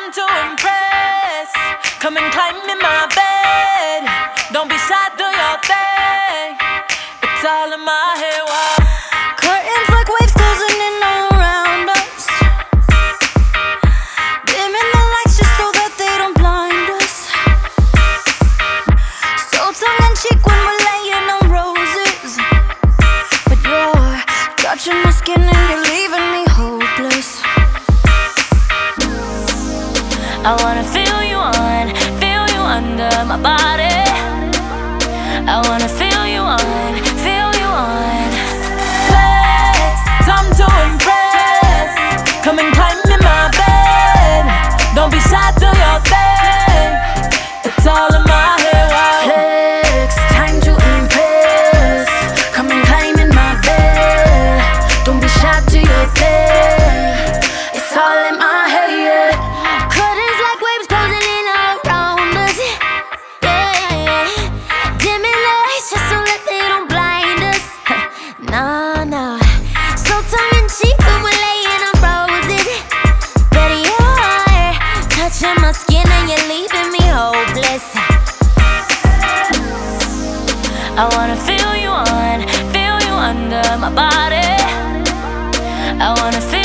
time to impress. Come and climb in my bed. Don't be shy, do your thing. It's all in my head. Wow. Curtains like waves closing in all around us. Dimming the lights just so that they don't blind us. So tongue in cheek when we're laying on roses, but you're touching my skin and you're leaving me hopeless. I wanna feel you under my body. I wanna feel you on. Flex, time to impress. Come and climb in my bed. Don't be shy, do your thing. It's all in my head. Wow. Flex, time to impress. Come and climb in my bed. Don't be shy, do your thing. It's all in my head, yeah. Curtains like waves closing in all around us, yeah. Dimming the lights just so that they don't blind us. Nah, nah. So tongue in cheek when we're laying on roses, but you're touching my skin and you're leaving me hopeless. I wanna feel you under my body. I wanna feel